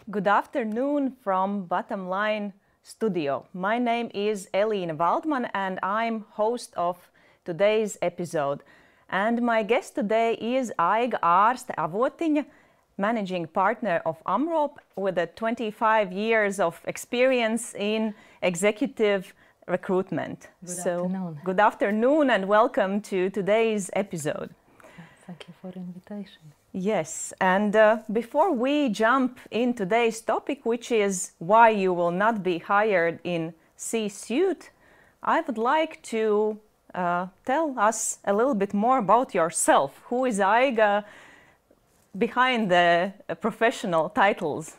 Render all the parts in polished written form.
Good afternoon from Bottom Line Studio. My name is Elina Waldman and I'm host of today's episode. And my guest today is Aiga Ārste Avotiņa, managing partner of Amrop with 25 years of experience in executive recruitment. Good afternoon and welcome to today's episode. Thank you for the invitation. Yes, and before we jump in today's topic, which is why you will not be hired in C-suite, I would like to tell us a little bit more about yourself. Who is Aiga behind the professional titles?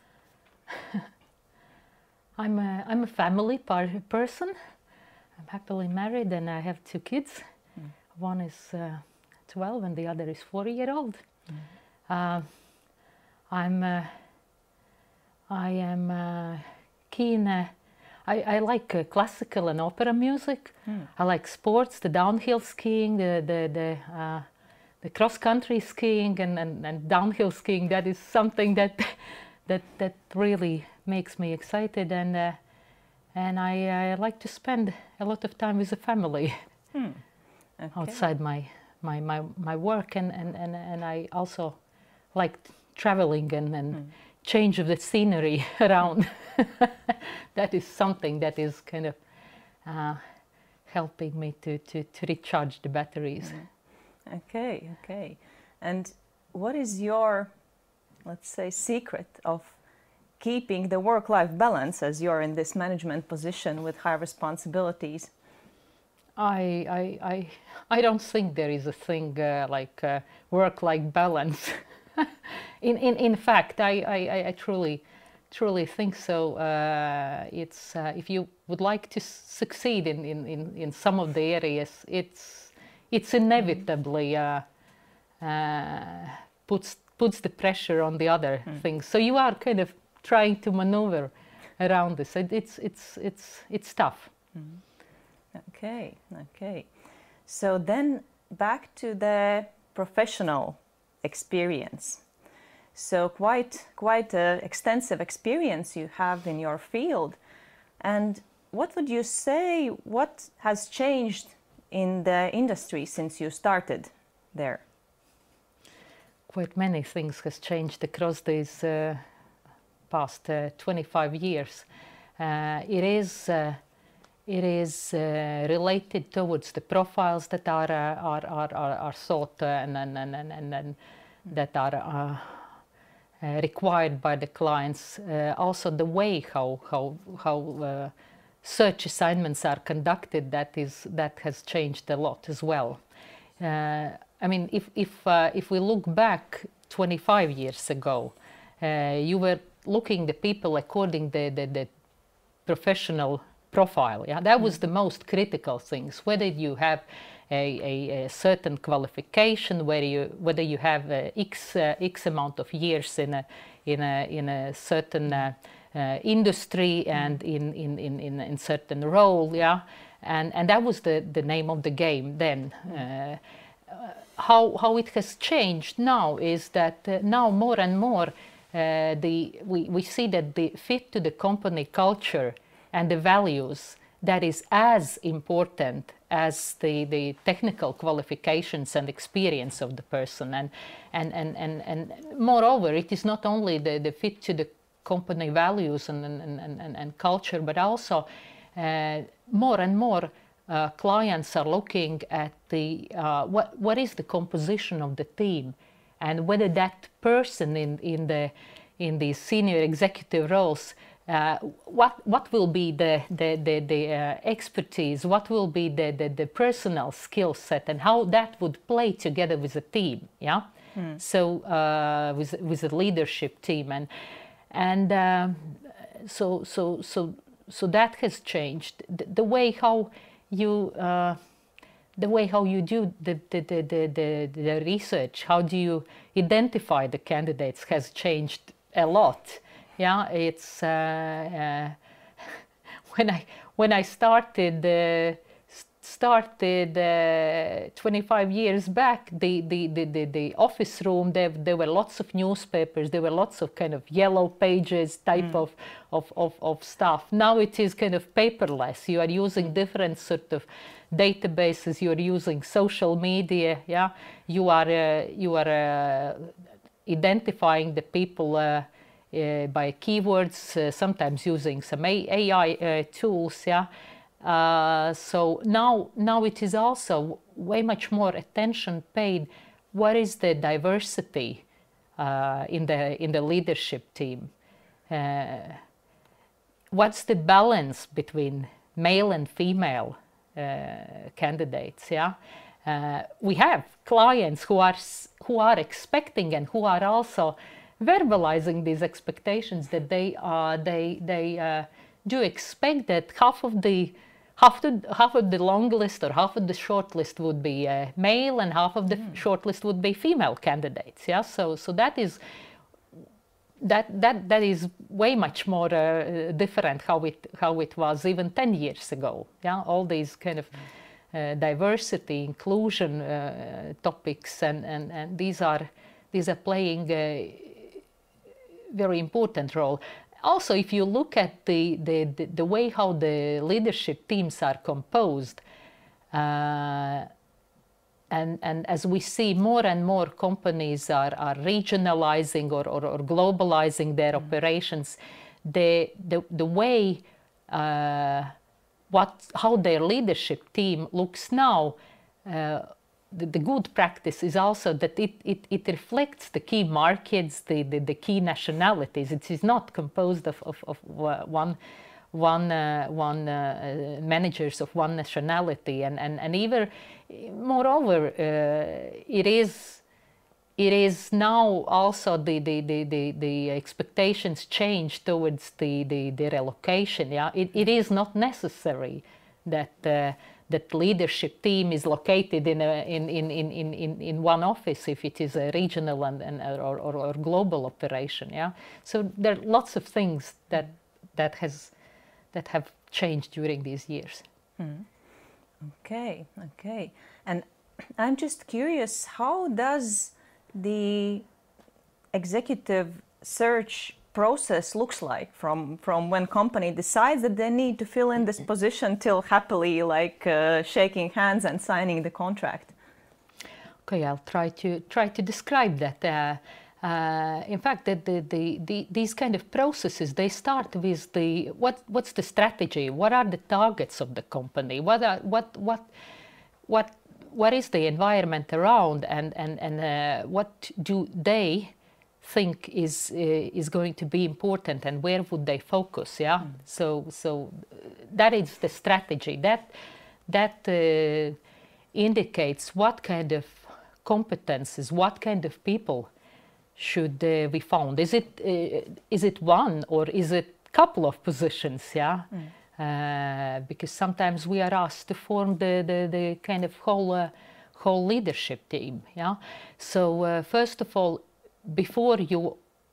I'm a family person. I'm happily married and I have 2 kids. One is 12 and the other is 4-year-old. I am keen. I like classical and opera music. I like sports, the downhill skiing, the cross-country skiing and downhill skiing. That is something that really makes me excited, and I like to spend a lot of time with the family outside my work, and I also like traveling and change of the scenery around. That is something that is kind of helping me to recharge the batteries. Okay. And what is your, let's say, secret of keeping the work-life balance as you're in this management position with high responsibilities? I don't think there is a thing like work-life balance. In fact, I truly think so. It's if you would like to succeed in some of the areas, it's inevitably puts the pressure on the other things. So you are kind of trying to maneuver around this. It's tough. Okay. So then back to the professional experience. So quite extensive experience you have in your field. And what would you say, what has changed in the industry since you started there? Quite many things has changed across these past 25 years. It is related towards the profiles that are sought and that are required by the clients. Also, the way how search assignments are conducted, that has changed a lot as well. I mean, if we look back 25 years ago, you were looking the people according the professional profile. Yeah, that was the most critical things. Whether you have a certain qualification, whether you have x amount of years in a certain industry and in certain role. Yeah, and that was the name of the game then. How it has changed now is that now more and more we see that the fit to the company culture and the values, that is as important as the technical qualifications and experience of the person. And moreover, it is not only the fit to the company values and culture, but also more and more clients are looking at what is the composition of the team, and whether that person in the senior executive roles, what will be the expertise, what will be the personal skill set, and how that would play together with a team. Yeah. So with a leadership team, and so that has changed. The way how you do the research, how do you identify the candidates, has changed a lot. Yeah, it's when I started started 25 years back, the office room, there were lots of newspapers, there were lots of kind of yellow pages type of stuff. Now it is kind of paperless. You are using different sort of databases, you are using social media, yeah. You are identifying the people by keywords, sometimes using some AI tools, yeah. So now it is also way much more attention paid. What is the diversity in the leadership team? What's the balance between male and female candidates? Yeah, we have clients who are expecting and who are also verbalizing these expectations, that they do expect that half of the long list or half of the short list would be male and half of the short list would be female candidates. Yeah, so that is way much more different how it was even 10 years ago. Yeah, all these kind of diversity, inclusion topics, and these are playing a very important role. Also, if you look at the way how the leadership teams are composed, and as we see more and more companies are regionalizing or globalizing their operations, the way how their leadership team looks now, the good practice is also that it reflects the key markets, the key nationalities. It is not composed of one managers of one nationality, and even moreover, it is now also the expectations change towards the relocation. Yeah, it is not necessary that leadership team is located in one office if it is a regional or global operation. Yeah, so there are lots of things that have changed during these years. Okay, and I'm just curious, how does the executive search process looks like from when company decides that they need to fill in this position till happily shaking hands and signing the contract? Okay, I'll try to describe that. In fact, these kind of processes, they start with what's the strategy? What are the targets of the company? What is the environment around, and what do they think is going to be important, and where would they focus? Yeah, so that is the strategy that indicates what kind of competences, what kind of people should be found. Is it one, or is it a couple of positions? Yeah, because sometimes we are asked to form the kind of whole leadership team. Yeah, so first of all, before you,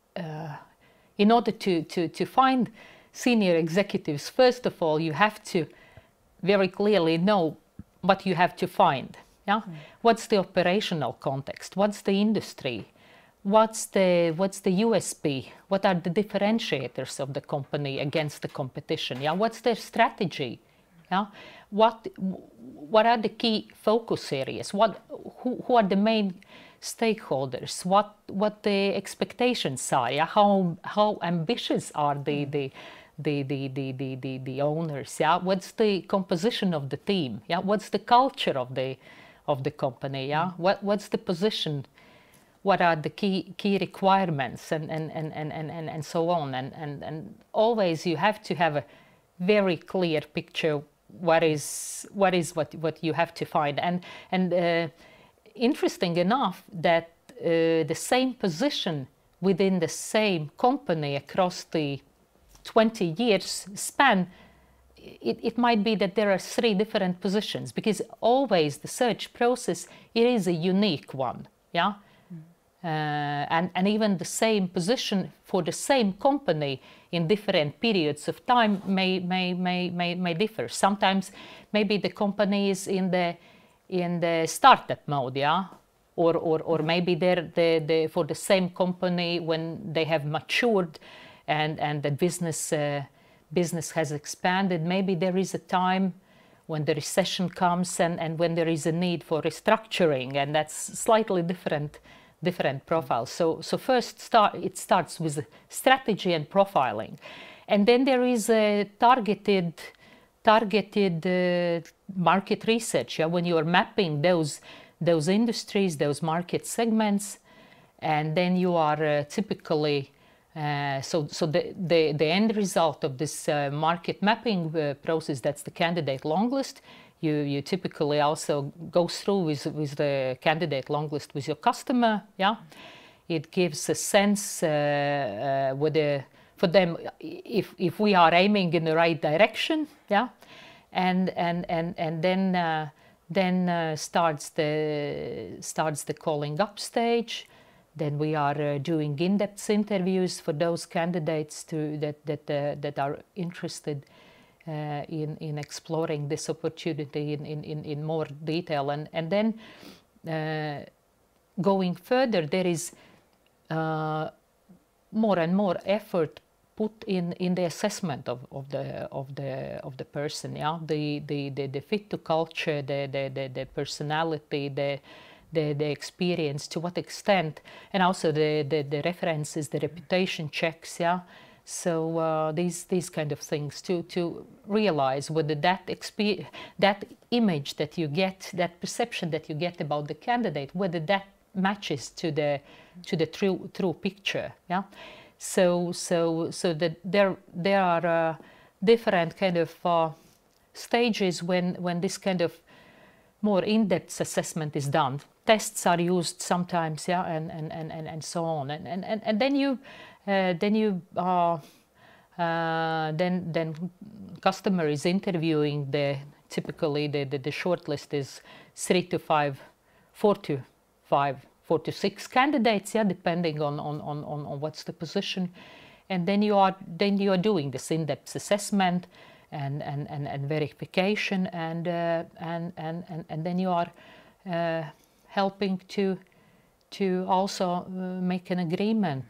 in order to find senior executives, first of all, you have to very clearly know what you have to find. Yeah, what's the operational context? What's the industry? What's the USP? What are the differentiators of the company against the competition? Yeah, what's their strategy? Yeah, what are the key focus areas? Who are the main stakeholders? What the expectations are? Yeah, how ambitious are the owners? Yeah, what's the composition of the team? Yeah, what's the culture of the company? Yeah, what's the position? What are the key requirements, and so on, and always you have to have a very clear picture what you have to find, and interesting enough that the same position within the same company across the 20 years span, it might be that there are 3 different positions, because always the search process, it is a unique one. Yeah. and even the same position for the same company in different periods of time may differ. Sometimes maybe the company is in the startup mode, yeah, or maybe they're for the same company when they have matured and the business has expanded. Maybe there is a time when the recession comes and when there is a need for restructuring, and that's slightly different profiles. So first it starts with strategy and profiling, and then there is a targeted market research. Yeah, when you are mapping those industries, those market segments, and then you are typically so the end result of this market mapping process, that's the candidate long list. You typically also go through with the candidate long list with your customer. Yeah, it gives a sense for them if we are aiming in the right direction. Yeah, and then starts the calling up stage. Then we are doing in-depth interviews for those candidates that are interested in exploring this opportunity in more detail. And then going further, there is more and more effort put in the assessment of the person. Yeah, the fit to culture, the personality, the experience, to what extent, and also the references, the reputation checks. Yeah, so these kind of things to realize whether that image that you get, that perception that you get about the candidate, whether that matches to the true picture. Yeah, so that there are different kind of stages when this kind of more in-depth assessment is done. Tests are used sometimes, yeah, and so on, and then customer is interviewing typically the shortlist is 3 to 5, 4 to 6 candidates, yeah, depending on what's the position, and then you are doing this in-depth assessment and verification, and then you are helping to also make an agreement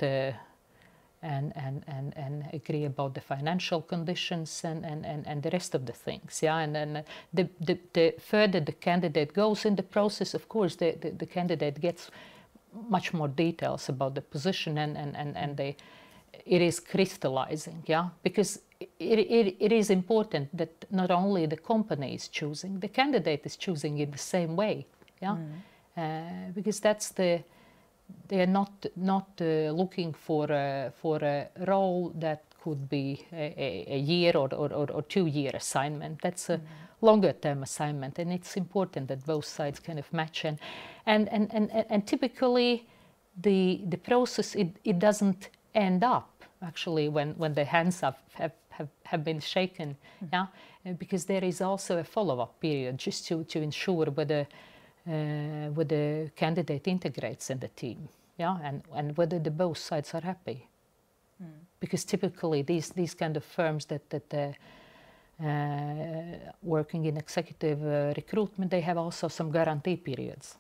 and agree about the financial conditions and the rest of the things. Yeah, and then the further the candidate goes in the process, of course, the candidate gets much more details about the position and it is crystallizing. Yeah, because it is important that not only the company is choosing, the candidate is choosing in the same way. Yeah, because they are not looking for a role that could be a year or 2 year assignment. That's a longer term assignment, and it's important that both sides kind of match. And typically the process it doesn't end up actually when the hands have been shaken. Yeah, because there is also a follow-up period just to ensure whether the candidate integrates in the team. Yeah, and whether the both sides are happy. Because typically these kind of firms that working in executive recruitment, they have also some guarantee periods.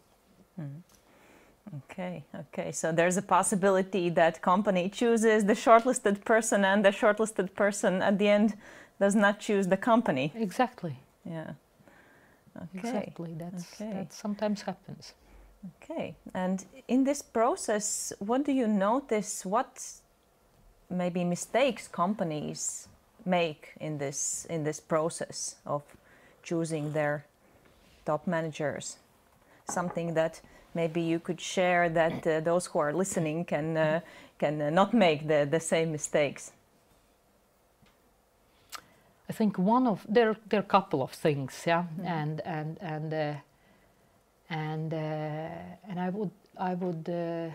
Okay. So there's a possibility that company chooses the shortlisted person and the shortlisted person at the end does not choose the company. Exactly. Yeah. Okay. Exactly. That sometimes happens. Okay. And in this process, what do you notice? What maybe mistakes companies make in this process of choosing their top managers? Something that maybe you could share that those who are listening can not make the same mistakes. I think there are a couple of things, yeah, and I would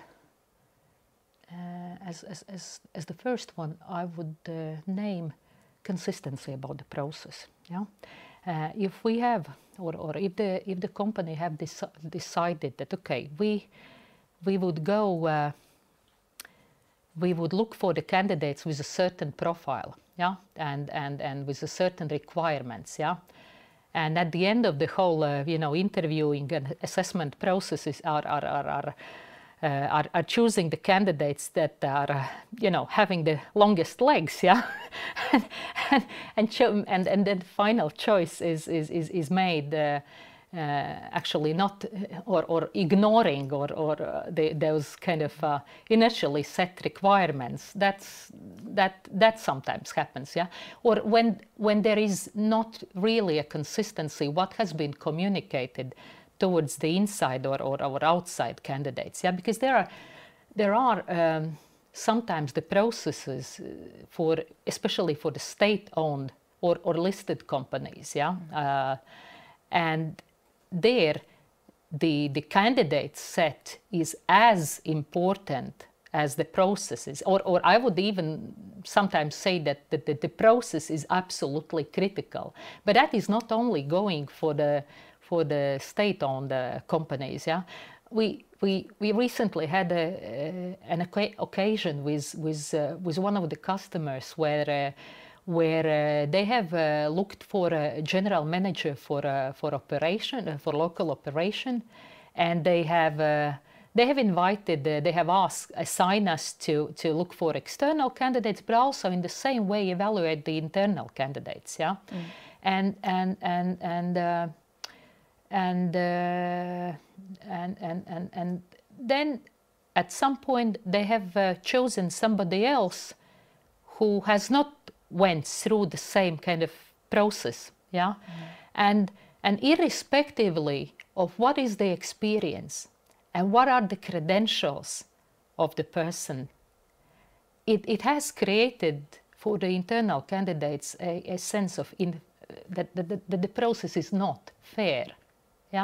as the first one, I would name consistency about the process. Yeah, if we have or if the company have decided that okay, we would go. We would look for the candidates with a certain profile, yeah, and with a certain requirements, yeah. And at the end of the whole, interviewing and assessment processes are choosing the candidates that are, having the longest legs, yeah, and then final choice is made. Actually not or ignoring or those kind of initially set requirements. That sometimes happens, yeah. Or when there is not really a consistency what has been communicated towards the inside or outside candidates, yeah, because there are sometimes the processes especially for the state-owned or listed companies, yeah, and there the candidate set is as important as the processes, or I would even sometimes say that the process is absolutely critical. But that is not only going for the state-owned companies, yeah. We recently had an occasion with one of the customers where they have looked for a general manager for operation, for local operation, and they have invited, they have assigned us to look for external candidates, but also in the same way evaluate the internal candidates, yeah, and then at some point they have chosen somebody else who has not went through the same kind of process, yeah, and irrespectively of what is the experience and what are the credentials of the person, it has created for the internal candidates a sense of that the process is not fair, yeah,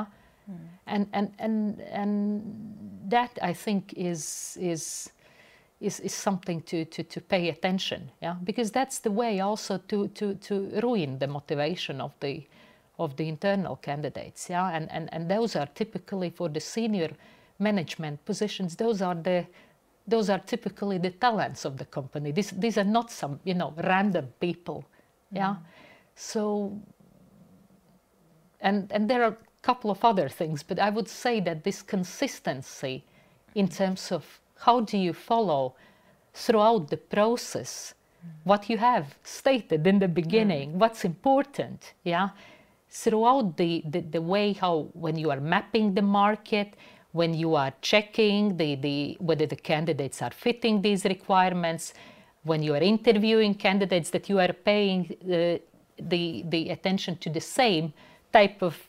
and that I think is something to pay attention, yeah, because that's the way also to ruin the motivation of the internal candidates, yeah, and those are typically for the senior management positions. Those are typically the talents of the company. These are not some random people, yeah. So and there are a couple of other things, but I would say that this consistency in terms of how do you follow throughout the process what you have stated in the beginning, what's important, yeah, throughout the way how when you are mapping the market, when you are checking whether the candidates are fitting these requirements, when you are interviewing candidates, that you are paying the attention to the same type of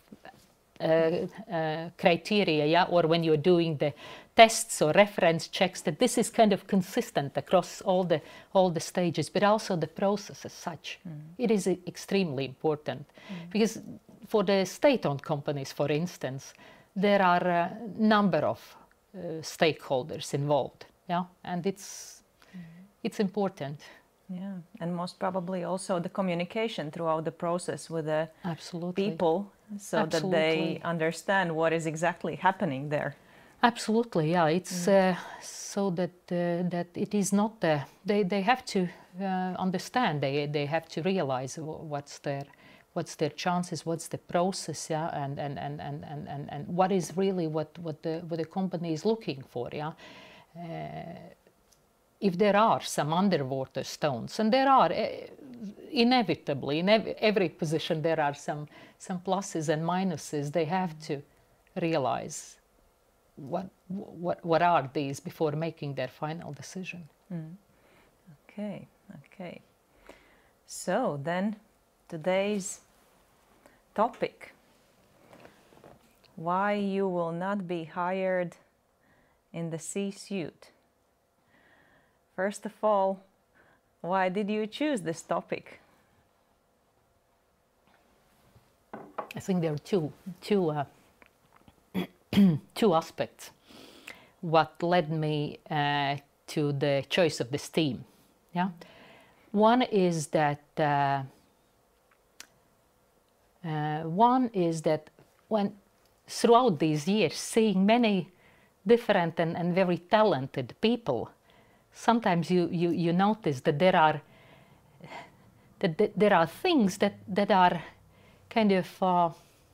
criteria, yeah, or when you're doing the tests or reference checks, that this is kind of consistent across all the stages, but also the process as such. It is extremely important because for the state-owned companies, for instance, there are a number of stakeholders involved, yeah, and it's important. Yeah, and most probably also the communication throughout the process with the people, so that they understand what is exactly happening there. Absolutely, yeah. It's so that it is not. They have to understand. They have to realize what's their chances, what's the process, yeah, and what is really what the company is looking for, yeah. If there are some underwater stones, and there are inevitably in every position, there are some pluses and minuses. They have to realize what are these before making their final decision. Okay. So then, today's topic: why you will not be hired in the C-suite. First of all, why did you choose this topic? I think there are two aspects what led me to the choice of this theme. Yeah, one is that when throughout these years seeing different and very talented people, sometimes you notice that there are things that are kind of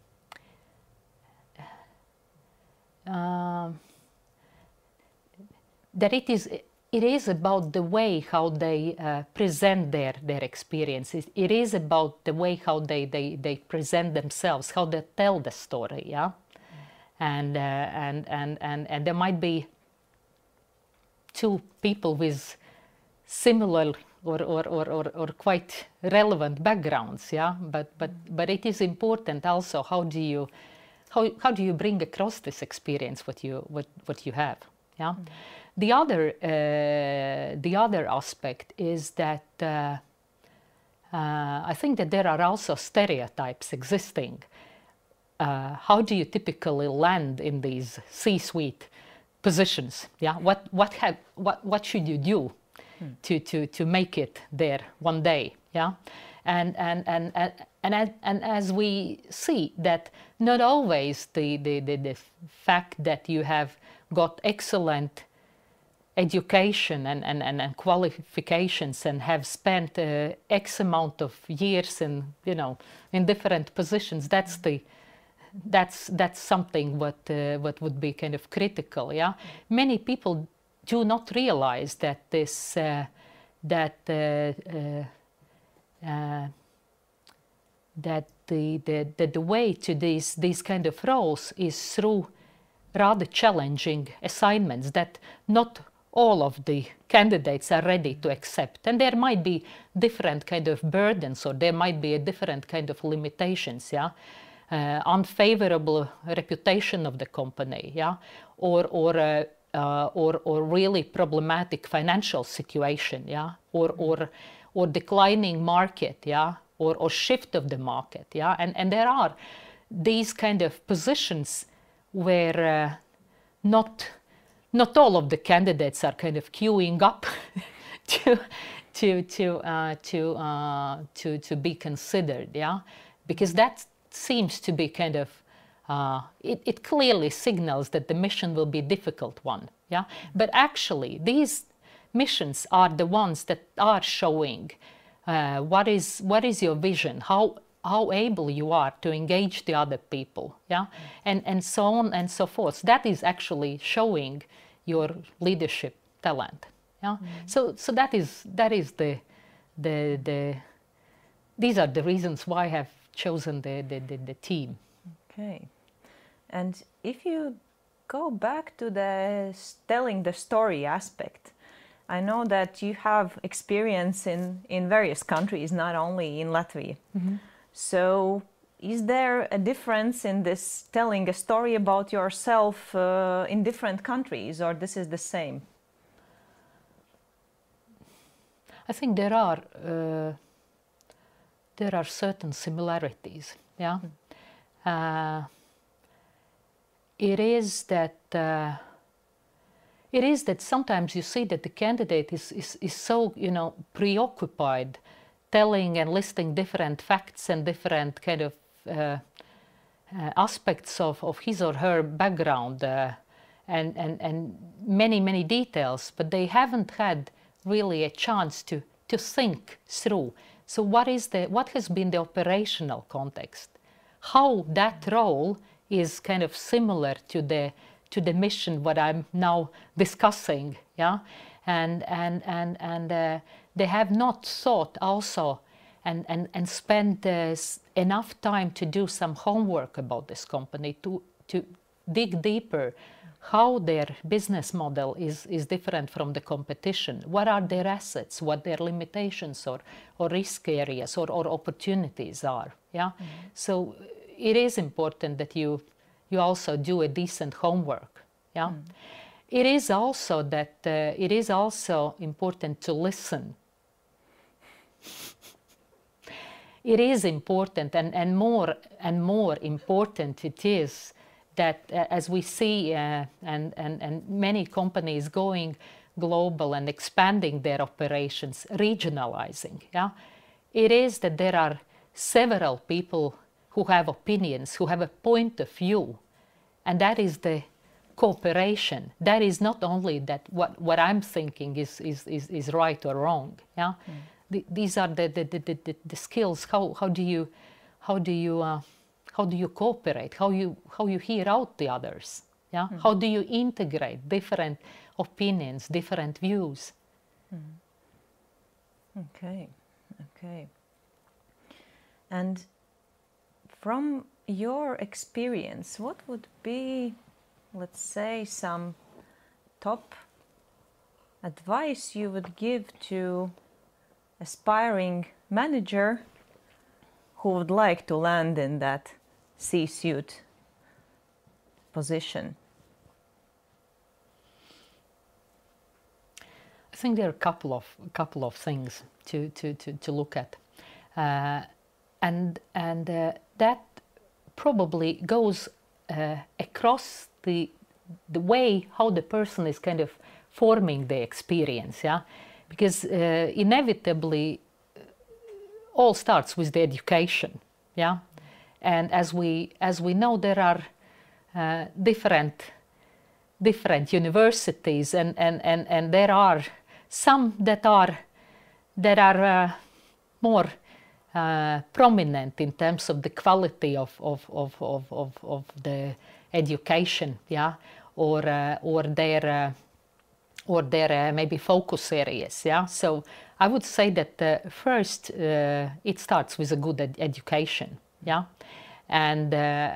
that it is about the way how they present their experiences. It is about the way how they present themselves, how they tell the story, yeah. And there might be two people with similar or quite relevant backgrounds, yeah. But it is important also how do you bring across this experience what you have, yeah. The other aspect is that I think that there are also stereotypes existing. How do you typically land in these C-suite positions? Yeah, what should you do to make it there one day? Yeah, and as we see that not always the fact that you have got excellent education and qualifications and have spent X amount of years in different positions, that's something what would be kind of critical, yeah. Many people do not realize that this that the way to these kind of roles is through rather challenging assignments that not all of the candidates are ready to accept, and there might be different kind of burdens, or there might be a different kind of limitations, yeah. Unfavorable reputation of the company, yeah, or really problematic financial situation, yeah, or declining market, yeah, or shift of the market, yeah, and there are these kind of positions where not all of the candidates are kind of queuing up to be considered, yeah, because that seems to be kind of it clearly signals that the mission will be a difficult one, yeah. But actually, these missions are the ones that are showing what is your vision, how able you are to engage the other people, yeah, and so on and so forth. That is actually showing your leadership talent, yeah. So that is the these are the reasons why I have chosen the team. Okay, and if you go back to the telling the story aspect, I know that you have experience in various countries, not only in Latvia. So is there a difference in this telling a story about yourself in different countries, or this is the same? I think there are certain similarities, yeah. It is that sometimes you see that the candidate is so preoccupied telling and listing different facts and different kind of aspects of his or her background and many details, but they haven't had really a chance to think through. So what has been the operational context? How that role is kind of similar to the mission what I'm now discussing, yeah, and they have not thought also and spent enough time to do some homework about this company to dig deeper how their business model is different from the competition. What are their assets? What their limitations or risk areas or opportunities are? Yeah. So it is important that you also do a decent homework. Yeah. It is also important to listen. It is important, and more important it is that as we see and many companies going global and expanding their operations, regionalizing, yeah, it is that there are several people who have opinions, who have a point of view, and that is the cooperation. That is not only that what I'm thinking is right or wrong. Yeah, these are the skills. How do you cooperate? How you hear out the others? Yeah, how do you integrate different opinions, different views? Okay. And from your experience, what would be, let's say, some top advice you would give to aspiring manager who would like to land in that C-suite position? I think there are a couple of things to look at, and that probably goes across the way how the person is kind of forming the experience. Yeah, because inevitably all starts with the education. Yeah, and as we know, there are different universities, and there are some that are more prominent in terms of the quality of the education, yeah, or their maybe focus areas, yeah. So I would say that first it starts with a good education, yeah, and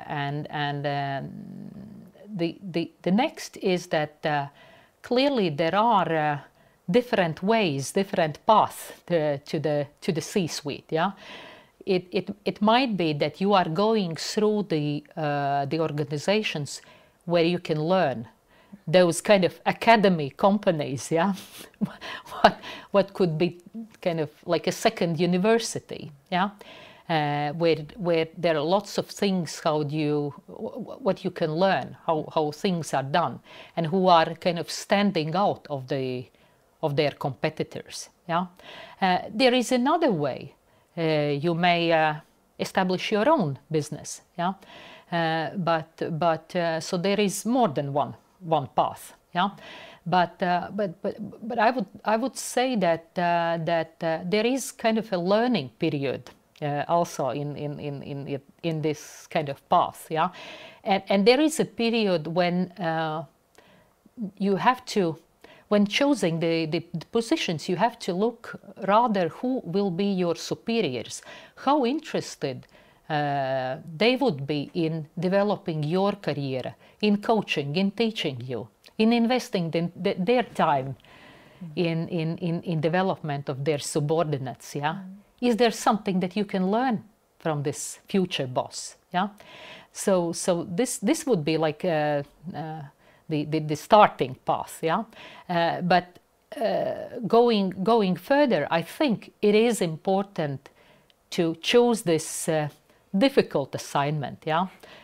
the next is that clearly there are different ways, different paths to the C-suite. Yeah, it might be that you are going through the organizations where you can learn, those kind of academy companies. Yeah, what could be kind of like a second university. Yeah. Where there are lots of things what you can learn, how things are done, and who are kind of standing out of their competitors. Yeah, there is another way. You may establish your own business. Yeah, but so there is more than one path. Yeah, but I would say that there is kind of a learning period. Also in this kind of path, yeah, and there is a period when you have to, when choosing the positions, you have to look rather who will be your superiors, how interested they would be in developing your career, in coaching, in teaching you, in investing their time in development of their subordinates, yeah. Is there something that you can learn from this future boss? Yeah, so this would be like the starting path. Yeah, but going further, I think it is important to choose this difficult assignment. Yeah,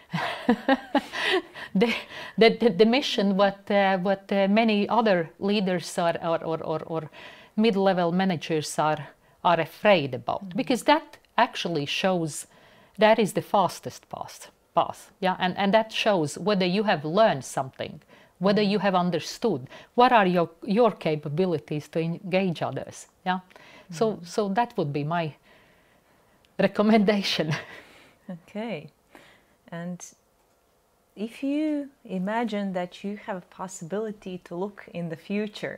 the mission what many other leaders or mid-level managers are afraid about, because that actually shows that is the fastest path, yeah, and that shows whether you have learned something, whether you have understood what are your capabilities to engage others. Yeah, so that would be my recommendation. Okay, and if you imagine that you have a possibility to look in the future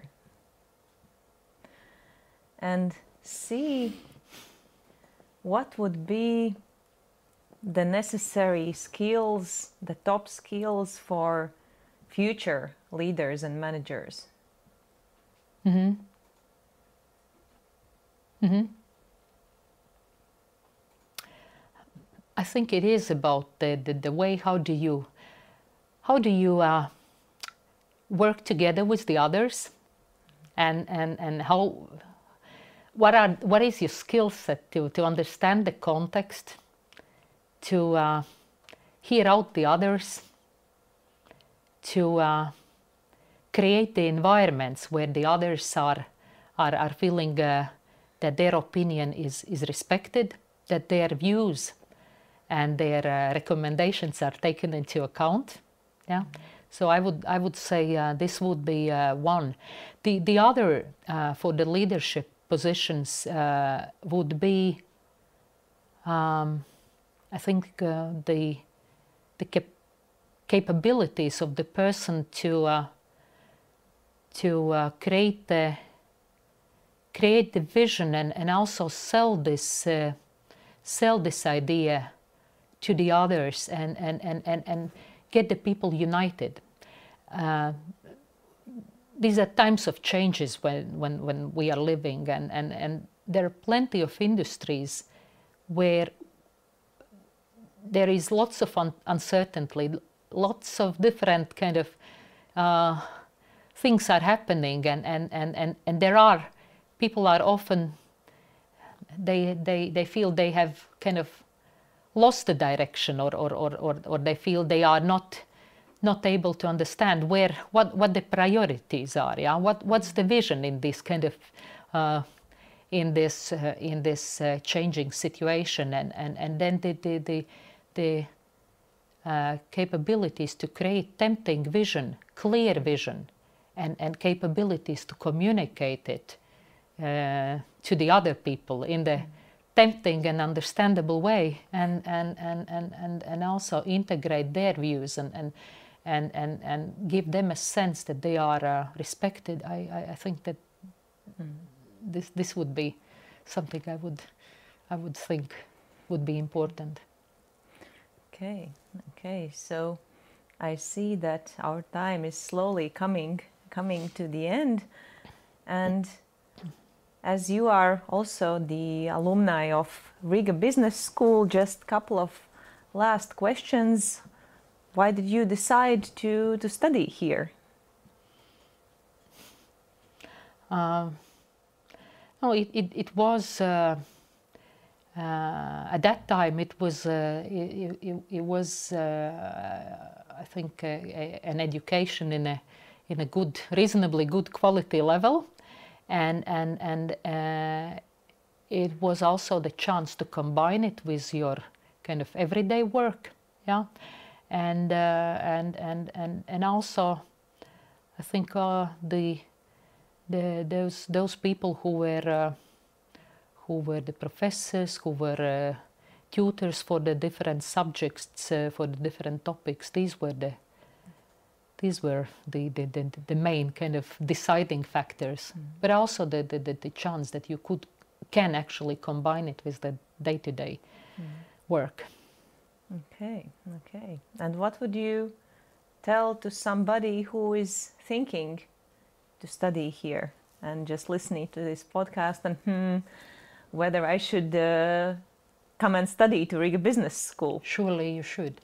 and see what would be the necessary skills, the top skills for future leaders and managers. Mm-hmm. Mm-hmm. I think it is about the way how do you work together with the others, and how. What is your skill set to understand the context, to hear out the others, to create the environments where the others are feeling that their opinion is respected, that their views and their recommendations are taken into account. Yeah, So I would say this would be one. The other for the leadership positions would be, I think, the capabilities of the person to create the vision and also sell this idea to the others and get the people united. These are times of changes when we are living, and there are plenty of industries where there is lots of uncertainty, lots of different kind of things are happening, and there are people are often they feel they have kind of lost the direction, or they feel they are not able to understand what the priorities are. Yeah, what's the vision in this kind of in this changing situation, and then the capabilities to create tempting vision, clear vision, and capabilities to communicate it to the other people in the tempting and understandable way, and also integrate their views and give them a sense that they are respected. I think that this would be something I would think would be important. Okay. So I see that our time is slowly coming to the end, and as you are also the alumni of Riga Business School, just a couple of last questions. Why did you decide to study here? It was at that time. It was I think an education in a good, reasonably good quality level, and it was also the chance to combine it with your kind of everyday work, yeah, and also I think those people who were the professors, who were tutors for the different subjects, for the different topics. These were the main kind of deciding factors, but also the chance that you can actually combine it with the day-to-day work. Okay. And what would you tell to somebody who is thinking to study here and just listening to this podcast and whether I should come and study to Riga Business School? Surely you should.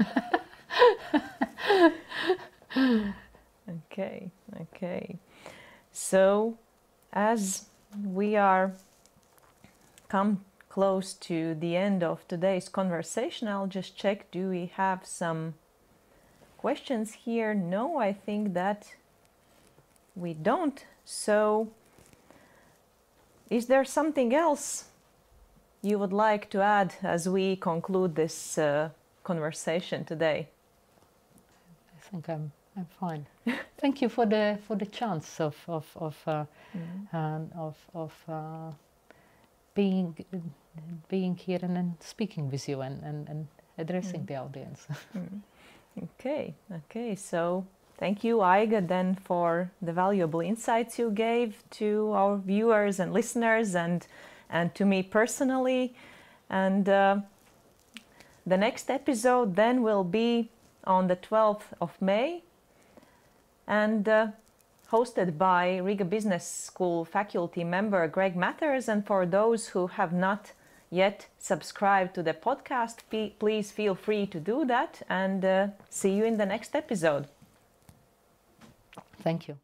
Okay. So, as we are come close to the end of today's conversation, I'll just check, do we have some questions here? No, I think that we don't. So, is there something else you would like to add as we conclude this conversation today? I think I'm fine. Thank you for the chance of being here and speaking with you and addressing the audience. Okay. So thank you, Aiga, then for the valuable insights you gave to our viewers and listeners and to me personally. And the next episode then will be on the 12th of May and hosted by Riga Business School faculty member Greg Mathers. And for those who have not yet subscribed to the podcast, please feel free to do that, and see you in the next episode. Thank you.